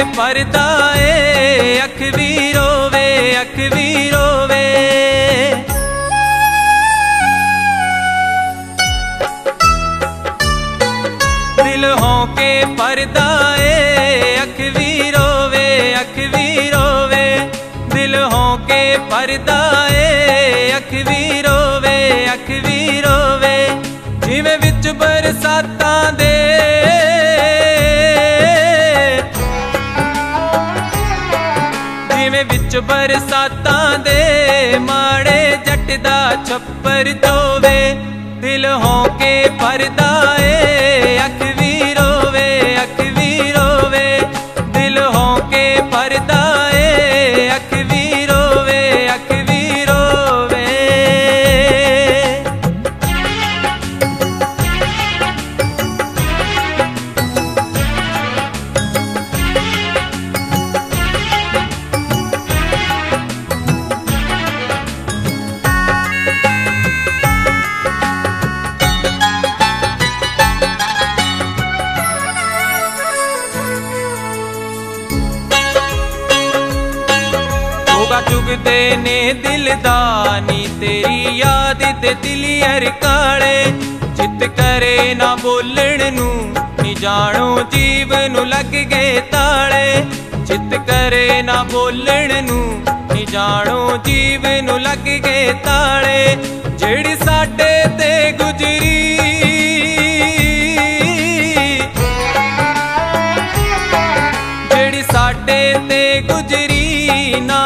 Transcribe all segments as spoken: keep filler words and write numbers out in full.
परदाए अख भी रोवे अख भी रोवे। दिल होके परदाए अख भी रोवे अख भी रोवे। दिल होके परदाए अख भी रोवे अख भी रोवे। जिवें विच बरसातां दे जिवें विच बरसातां दे माड़े जट दा छप्पर धोवे। दिल होके परदाए अख भी रोवे अख भी रोवे। दिल होके परदाए अख भी रोवे अख भी रोवे। चुगते ने दिलदानी तेरी याद ते दिलियर काले। चित करे ना बोलण नू नी जानो जीव नू लग गए ताले। चित करे ना बोलण नू नी जानो जीव नू लग गए ताले। जेड़ी साडे ते गुजरी जेड़ी साडे ते गुजरी ना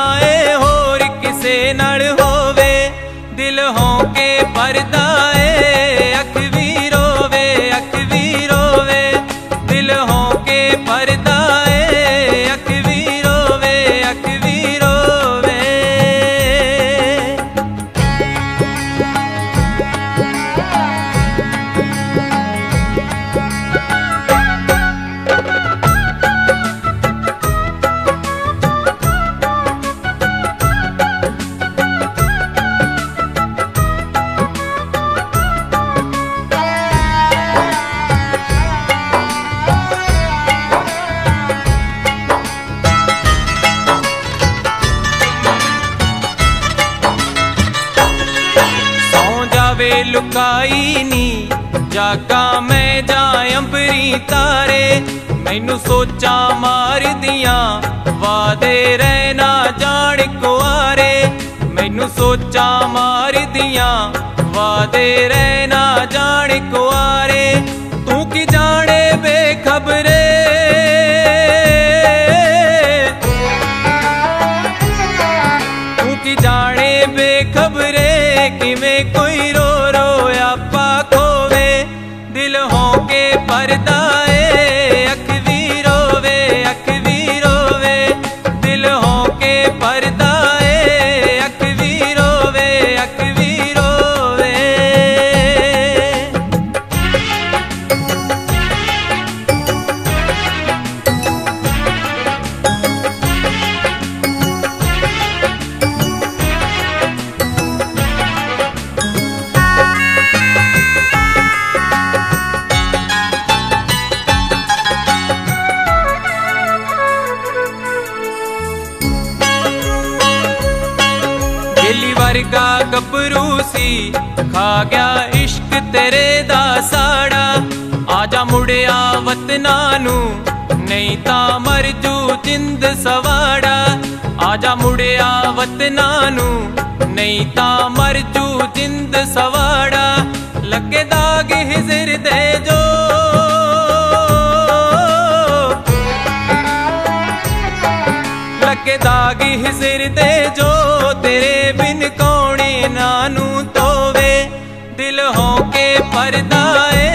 नाल होवे। दिल होके परदाए अख भी रोवे अख भी रोवे। दिल होके परदाए अख भी रोवे अख भी रोवे। लुकाई नी जागा मैं जाए अंबरी तारे। मैनू सोचा मार दिया वादे रहना जान कुआरे। मैनू सोचा मार दिया वादे रहना जान कुआरे। तू की जाने बेखबरे तू की जाने बेखबरे किवें कोई रो दिल होके परदाए अख भी रोवे अख भी रोवे। दिल होके परदाए अख भी रोवे अख भी रोवे। वर्गा गबरू सी खा गया इश्क तेरे दा साड़ा। आजा मुड़िया वतना नू नहीं ता मर जू जिंद सवाड़ा। आजा मुड़िया वतना नू नहीं ता मर जू जिंद सवाड़ा। लगे दाग हिजर दे जो लगे दाग हिजर दे जो। तेरे बिन कौने नानू तोवे। दिल होके परदाए